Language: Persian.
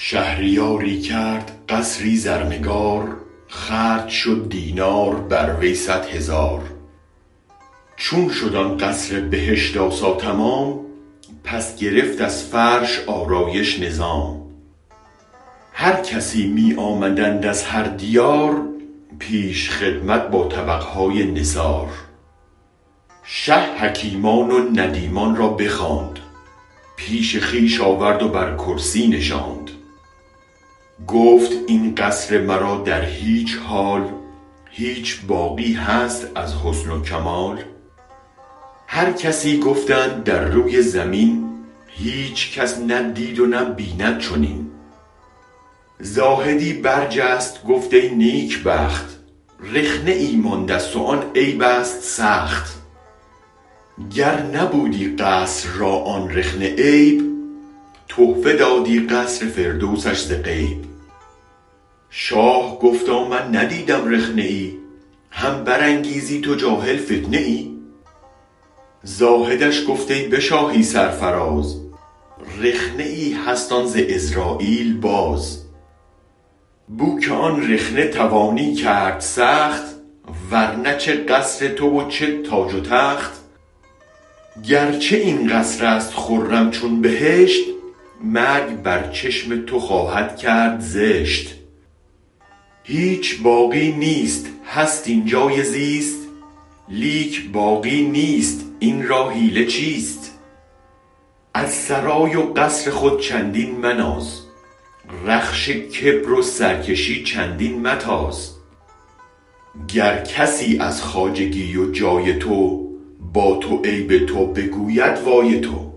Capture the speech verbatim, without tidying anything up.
شهریاری کرد قصری زرنگار، خرج شد دینار بر وی صد هزار. چون شد آن قصر بهشت آسا تمام، پس گرفت از فرش آرایش نظام. هر کسی می آمدند از هر دیار، پیش خدمت با طبقهای نثار. شه حکیمان و ندیمان را بخواند، پیش خویش آورد و بر کرسی نشاند. گفت این قصر مرا در هیچ حال، هیچ باقی هست از حسن و کمال. هر کسی گفتند در روی زمین، هیچ کس نه دید و نه بیند چنین. زاهدی برجست گفت ای نیک بخت، رخنه ای ماندست و آن عیبست سخت. گر نبودی قصر را آن رخنه عیب، تحفه دادی قصر فردوسش ز غیب. شاه گفتا من ندیدم رخنه ای، هم برانگیزی تو جاهل فتنه ای. زاهدش گفت ای به شاهی سرفراز، رخنه ای هست آن ز عزراییل باز. بوک آن رخنه توانی کرد سخت، ورنه چه قصر تو و چه تاج و تخت. گرچه این قصرست خرم چون بهشت، مرگ بر چشم تو خواهد کرد زشت. هیچ باقی نیست هست اینجای زیست، لیک باقی نیست این را حیله چیست. از سرای و قصر خود چندین مناز، رخش کبر و سرکشی چندین متاز. گر کسی از خواجگی و جای تو، با تو عیب تو بگوید وای تو.